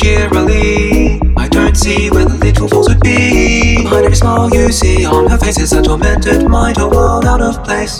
cheerily. I don't see where the literal force would be. Behind every smile you see on her face is a tormented mind, a world out of place.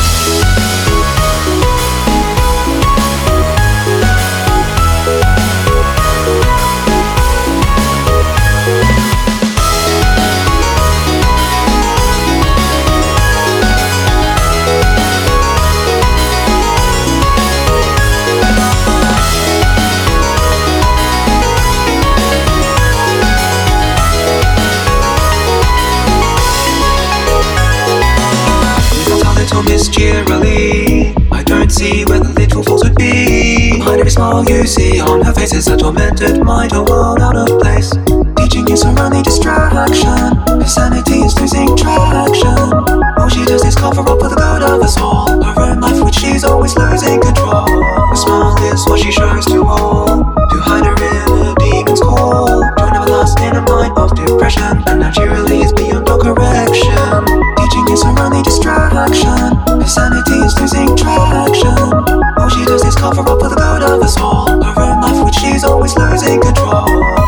Miss cheerily. I don't see where the literal force would be. Behind every smile you see on her face is a tormented mind, a world out of place. Teaching is her only distraction. Her sanity is losing traction. All she does is cover up for the good of us all. Her own life which she's always losing control. Her smile is what she shows to all. To hide her inner demon's call. Join everlasting a mind of depression. And naturally is beyond all correction. Teaching is her only distraction. Her sanity is losing traction. All she does is cover up for the good of us all. Her own life which she's always losing control.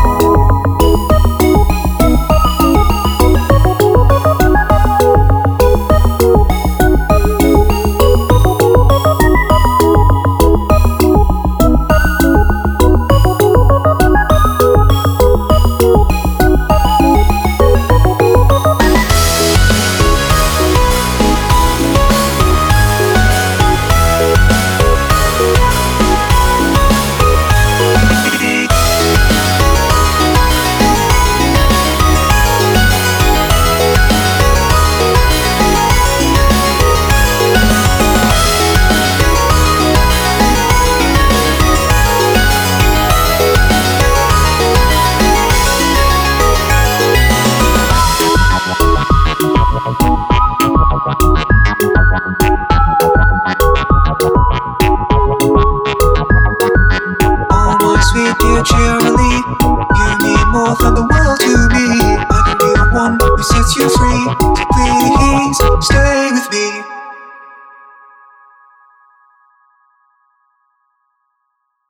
Sweet dear cheerily, you mean more than the world to me. I can be the one who sets you free.